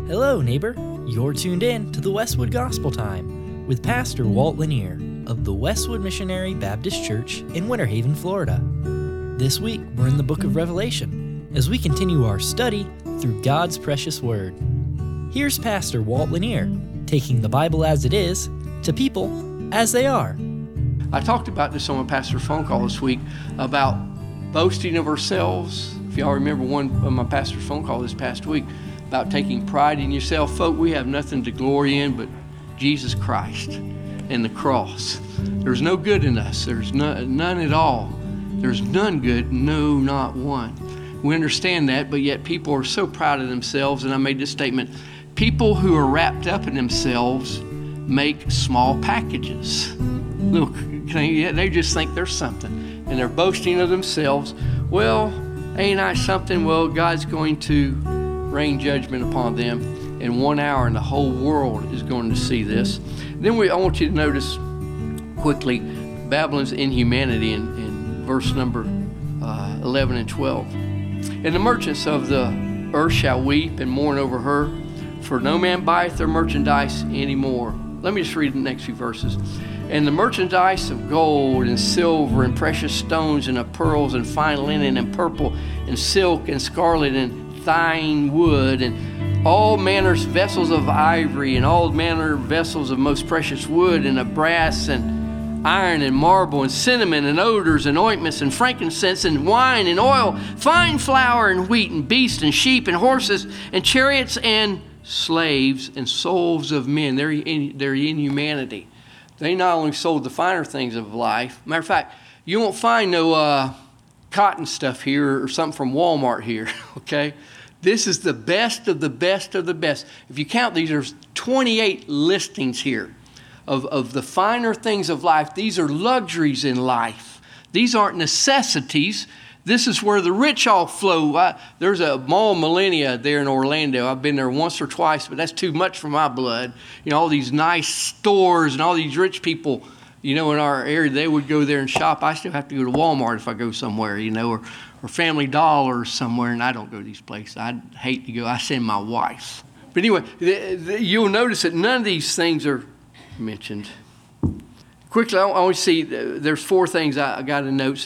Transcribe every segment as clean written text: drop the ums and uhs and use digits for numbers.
Hello, neighbor. You're tuned in to the Westwood Gospel Time with Pastor Walt Lanier of the Westwood Missionary Baptist Church in Winter Haven, Florida. This week, we're in the book of Revelation as we continue our study through God's precious Word. Here's Pastor Walt Lanier taking the Bible as it is to people as they are. I talked about this on my pastor's phone call this week about boasting of ourselves. If y'all remember one of my pastor's phone call this past week about taking pride in yourself. Folk, we have nothing to glory in but Jesus Christ and the cross. There's no good in us. There's none at all. There's none good, no, not one. We understand that, but yet people are so proud of themselves, and I made this statement. People who are wrapped up in themselves make small packages. Look, they just think they're something, and they're boasting of themselves. Well, ain't I something? Well, God's going to rain judgment upon them in 1 hour, and the whole world is going to see this. Then I want you to notice quickly Babylon's inhumanity in verse number 11 and 12. And the merchants of the earth shall weep and mourn over her, for no man buyeth their merchandise anymore. Let me just read the next few verses. And the merchandise of gold and silver and precious stones and of pearls and fine linen and purple and silk and scarlet and fine wood and all manners vessels of ivory and all manner vessels of most precious wood and of brass and iron and marble and cinnamon and odors and ointments and frankincense and wine and oil, fine flour and wheat and beasts and sheep and horses and chariots and slaves and souls of men. Their inhumanity. They not only sold the finer things of life. Matter of fact, you won't find no cotton stuff here or something from Walmart here, okay? This is the best of the best of the best. If you count these, there's 28 listings here of the finer things of life. These are luxuries in life. These aren't necessities. This is where the rich all flow. There's a Mall Millennia there in Orlando. I've been there once or twice, but that's too much for my blood. You know, all these nice stores and all these rich people, you know, in our area, they would go there and shop. I still have to go to Walmart if I go somewhere, you know, or Family Dollar or somewhere, and I don't go to these places. I hate to go. I send my wife. But anyway, you'll notice that none of these things are mentioned. Quickly, I want to see, there's four things I got in notes.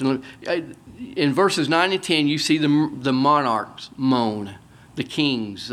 In verses 9 and 10, you see the monarchs moan, the kings,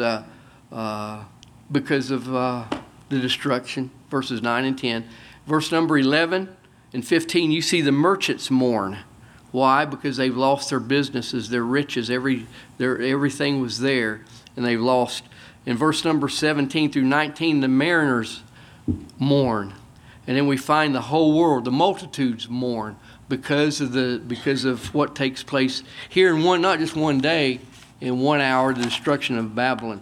because of the destruction, verses 9 and 10. Verse number 11 and 15, you see the merchants mourn. Why? Because they've lost their businesses, their riches, everything was there, and they've lost. In verse number 17 through 19, the mariners mourn. And then we find the whole world, the multitudes mourn because of what takes place here in not just one day, in 1 hour, the destruction of Babylon.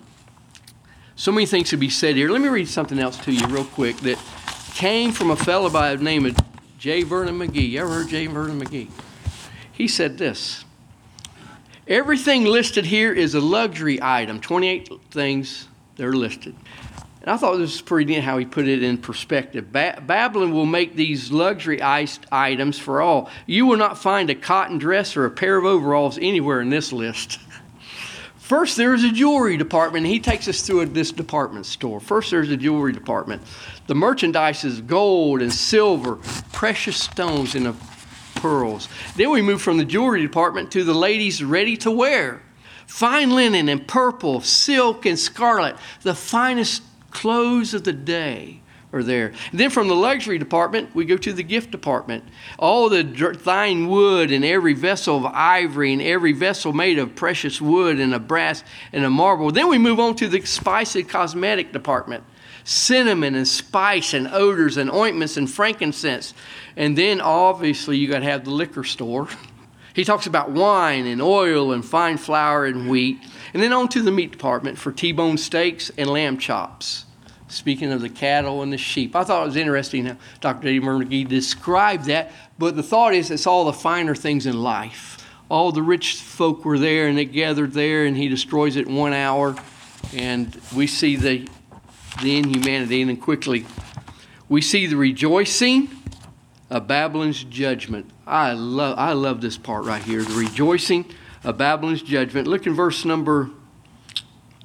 So many things to be said here. Let me read something else to you real quick that came from a fellow by the name of J. Vernon McGee. You ever heard J. Vernon McGee? He said this: everything listed here is a luxury item. 28 things that are listed. And I thought this was pretty neat how he put it in perspective. Babylon will make these luxury items for all. You will not find a cotton dress or a pair of overalls anywhere in this list. First, there's a jewelry department. He takes us through this department store. First, there's a jewelry department. The merchandise is gold and silver, precious stones, and pearls. Then we move from the jewelry department to the ladies' ready to wear. Fine linen and purple, silk and scarlet, the finest clothes of the day are there. And then from the luxury department, we go to the gift department. All the fine wood and every vessel of ivory and every vessel made of precious wood and of brass and of marble. Then we move on to the spice and cosmetic department. Cinnamon and spice and odors and ointments and frankincense. And then obviously you got to have the liquor store. He talks about wine and oil and fine flour and wheat. And then on to the meat department for T-bone steaks and lamb chops. Speaking of the cattle and the sheep. I thought it was interesting how Dr. J. Vernon McGee described that. But the thought is it's all the finer things in life. All the rich folk were there and they gathered there, and he destroys it in 1 hour. And we see the inhumanity. And then quickly, we see the rejoicing of Babylon's judgment. I love this part right here. The rejoicing of Babylon's judgment. Look in verse number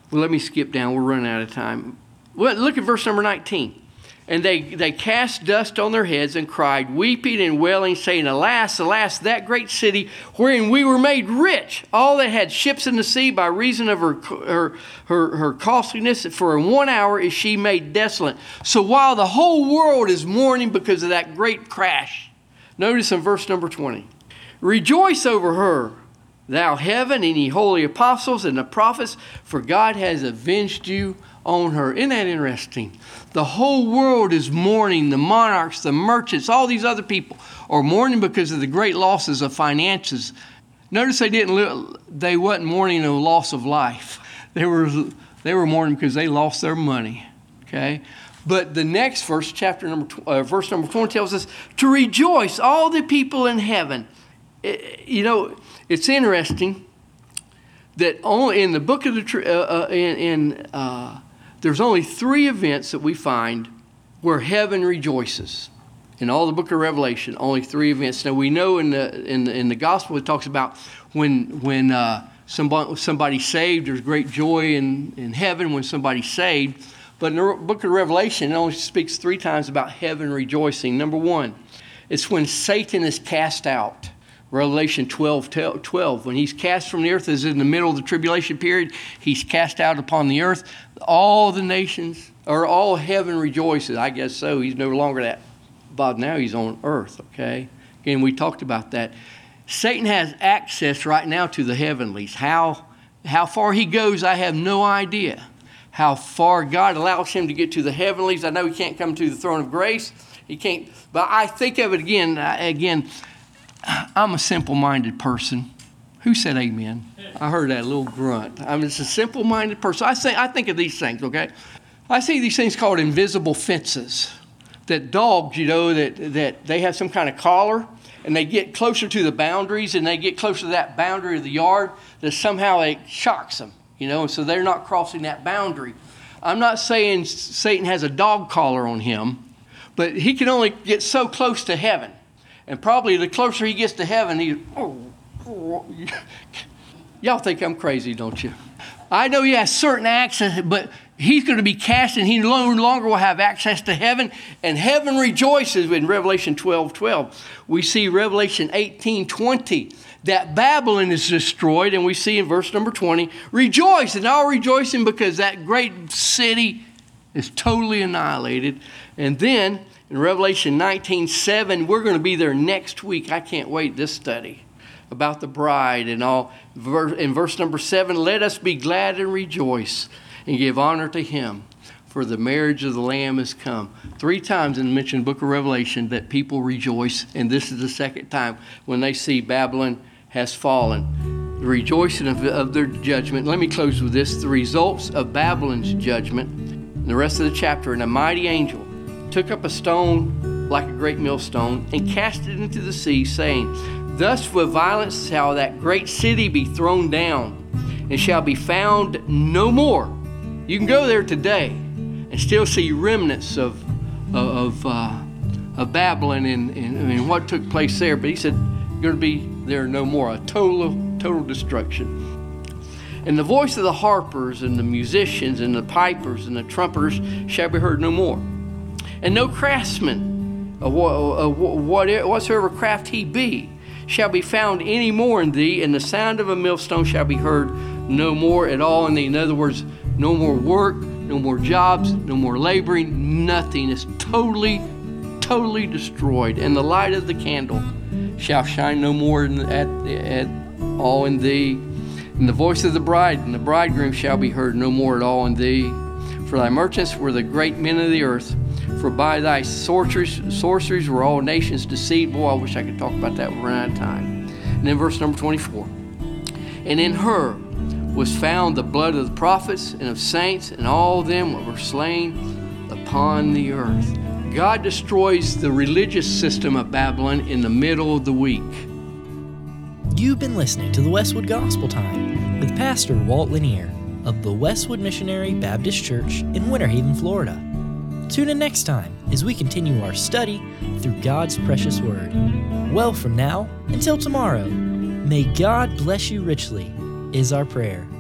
Well, let me skip down. We're running out of time. Well, look at verse number 19. And they cast dust on their heads and cried, weeping and wailing, saying, Alas, alas, that great city wherein we were made rich, all that had ships in the sea by reason of her costliness, for in 1 hour is she made desolate. So while the whole world is mourning because of that great crash, notice in verse number 20, rejoice over her, thou heaven, and ye holy apostles and the prophets, for God has avenged you on her. Isn't that interesting? The whole world is mourning. The monarchs, the merchants, all these other people are mourning because of the great losses of finances. Notice they wasn't mourning the loss of life. They were mourning because they lost their money. Okay? But the next verse, verse number 20 tells us to rejoice, all the people in heaven. It's interesting that only in the book of there's only 3 events that we find where heaven rejoices. In all the book of Revelation, only 3 events. Now we know in the gospel it talks about when somebody's saved, there's great joy in heaven when somebody's saved. But in the book of Revelation, it only speaks 3 times about heaven rejoicing. Number 1, it's when Satan is cast out. Revelation 12, when he's cast from the earth, is in the middle of the tribulation period. He's cast out upon the earth. All the nations, or all heaven rejoices. I guess so. He's no longer that. But now he's on earth, okay? Again, we talked about that. Satan has access right now to the heavenlies. How far he goes, I have no idea. How far God allows him to get to the heavenlies. I know he can't come to the throne of grace. He can't. But I think of it again, I'm a simple-minded person. Who said amen? I heard that little grunt. I'm just a simple-minded person. I think of these things, okay? I see these things called invisible fences. That dogs, that they have some kind of collar, and they get closer to the boundaries, and they get closer to that boundary of the yard, that somehow it shocks them, and so they're not crossing that boundary. I'm not saying Satan has a dog collar on him, but he can only get so close to heaven. And probably the closer he gets to heaven, y'all think I'm crazy, don't you? I know he has certain access, but he's going to be cast and he no longer will have access to heaven. And heaven rejoices in Revelation 12:12. We see Revelation 18:20 that Babylon is destroyed. And we see in verse number 20, rejoice, and all rejoicing because that great city is totally annihilated. And then in Revelation 19:7, we're going to be there next week. I can't wait, this study about the bride and all. In verse number 7, let us be glad and rejoice and give honor to him, for the marriage of the Lamb is come. 3 times in the mentioned book of Revelation that people rejoice, and this is the 2nd time when they see Babylon has fallen. The rejoicing of their judgment. Let me close with this. The results of Babylon's judgment. In the rest of the chapter, and a mighty angel took up a stone like a great millstone and cast it into the sea, saying, thus with violence shall that great city be thrown down, and shall be found no more. You can go there today and still see remnants of Babylon and what took place there. But he said, you're going to be there no more. A total destruction. And the voice of the harpers and the musicians and the pipers and the trumpeters shall be heard no more. And no craftsman, whatsoever craft he be, shall be found any more in thee, and the sound of a millstone shall be heard no more at all in thee. In other words, no more work, no more jobs, no more laboring, nothing. Is totally destroyed. And the light of the candle shall shine no more at all in thee. And the voice of the bride and the bridegroom shall be heard no more at all in thee. For thy merchants were the great men of the earth. For by thy sorceries were all nations deceived. Boy, I wish I could talk about that. We're running out of time. And then verse number 24. And in her was found the blood of the prophets and of saints and all them that were slain upon the earth. God destroys the religious system of Babylon in the middle of the week. You've been listening to the Westwood Gospel Time with Pastor Walt Lanier of the Westwood Missionary Baptist Church in Winter Haven, Florida. Tune in next time as we continue our study through God's precious Word. Well, from now until tomorrow, may God bless you richly, is our prayer.